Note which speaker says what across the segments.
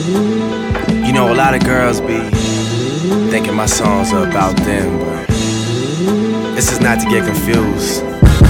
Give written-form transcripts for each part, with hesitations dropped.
Speaker 1: You know, a lot of girls be thinking my songs are about them, but this is not to get confused.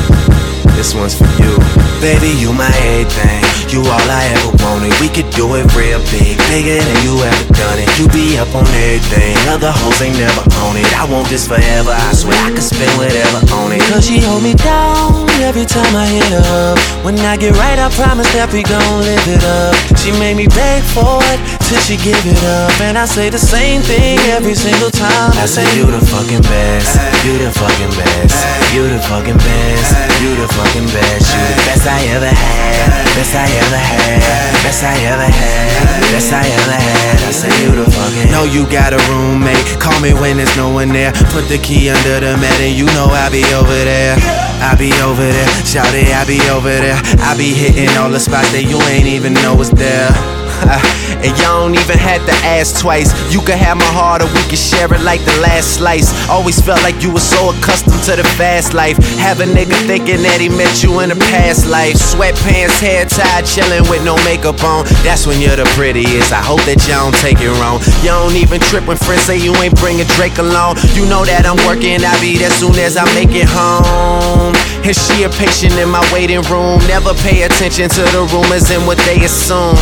Speaker 1: This one's for you. Baby, you my everything, you all I ever wanted. We could do it real big, bigger than you ever done it. You be up on everything, other hoes ain't never on it. I want this forever, I swear I could spend whatever on it. Cause she hold me down every time I hit her up. When I get right, I promise that we gon' live it up. She made me beg for it till she give it up, and I say the same thing every single time. I say you the fucking best, you the fucking best, you the fucking best, you the fucking best, you the best I ever had, best I ever had, best I ever had, best I ever had. I say you the fucking. Know you got a roommate, call me when there's no one there. Put the key under the mat and you know I be over there. I be over there, shout it, I be over there. I be hitting all the spots that you ain't even know was there. And y'all don't even have to ask twice. You could have my heart or we could share it like the last slice. Always felt like you were so accustomed to the fast life. Have a nigga thinking that he met you in a past life. Sweatpants, hair tied, chilling with no makeup on. That's when you're the prettiest, I hope that y'all don't take it wrong. You don't even trip when friends say you ain't bringing Drake along. You know that I'm working, I be there soon as I make it home. And she a patient in my waiting room. Never pay attention to the rumors and what they assume.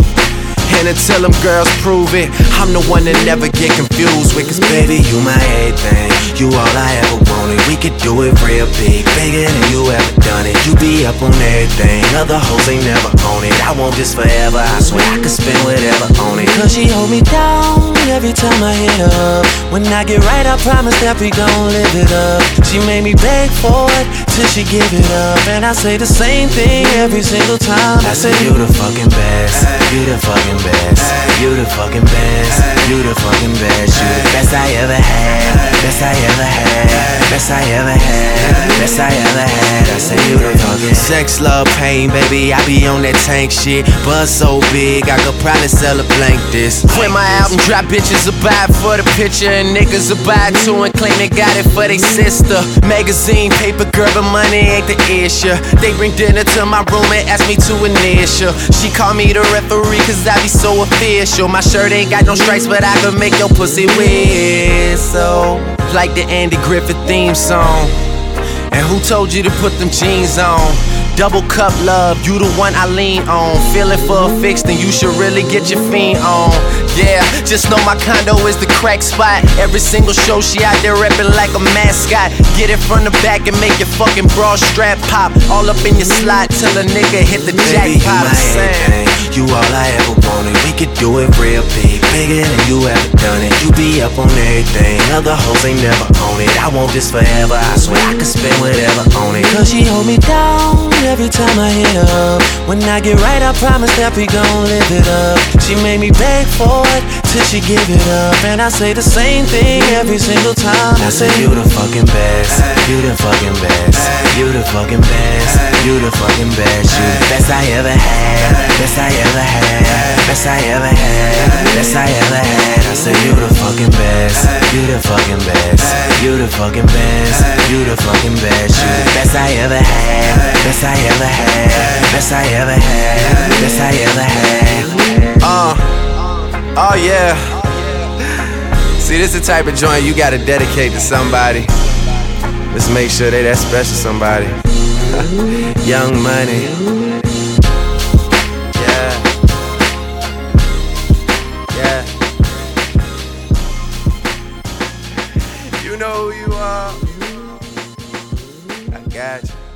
Speaker 1: And until them girls prove it, I'm the one that never get confused with. Cause baby, you my everything, you all I ever wanted. We could do it real big, bigger than you ever done it. You be up on everything, other hoes ain't never on it. I want this forever, I swear I could spend whatever on it. Cause she hold me down every time I hit her up. When I get right, I promise that we gon' live it up. She made me beg for it till she give it up, and I say the same thing every single time. I say you the fucking best, you the fucking best, you the fucking best, you the fucking best, you the best I ever had, best I ever had, best I ever had, best I ever had. I say you the fucking sex, love, pain, baby. I be on that tank shit. Buzz so big, I could probably sell a blank this. When my album drop, bitches will buy it for the picture, and niggas will buy it too and claim they got it for they sister. Magazine, paper, girl, but money ain't the issue. They bring dinner to my room and ask me to initial. She call me the referee cause I be so official. My shirt ain't got no stripes, but I can make your pussy whistle like the Andy Griffith theme song. And who told you to put them jeans on? Double cup love, you the one I lean on. Feeling for a fix, then you should really get your fiend on. Yeah, just know my condo is the crack spot. Every single show she out there reppin' like a mascot. Get it from the back and make your fucking bra strap pop. All up in your slot till a nigga hit the jackpot. You all I ever wanted. We could do it real big, bigger than you ever done it. You be up on everything, other hoes ain't never on it. I want this forever, I swear I could spend whatever on it. Cause she hold me down every time I hit her up. When I get right, I promise that we gon' live it up. She made me beg for it till she give it up, and I say the same thing every single time. I say you the fucking best, you the fucking best, you the fucking best, you the fucking best, you the best I ever had, best I ever had, best I ever had, best I ever had. I say you the fucking best, you the fucking best, you the fucking best, you the fucking best, you the best I ever had, best I ever had, best I ever had, best I ever had. Oh yeah. See, this the type of joint you gotta dedicate to somebody. Let's make sure they that special somebody. Young Money. Yeah. You know who you are. I got you.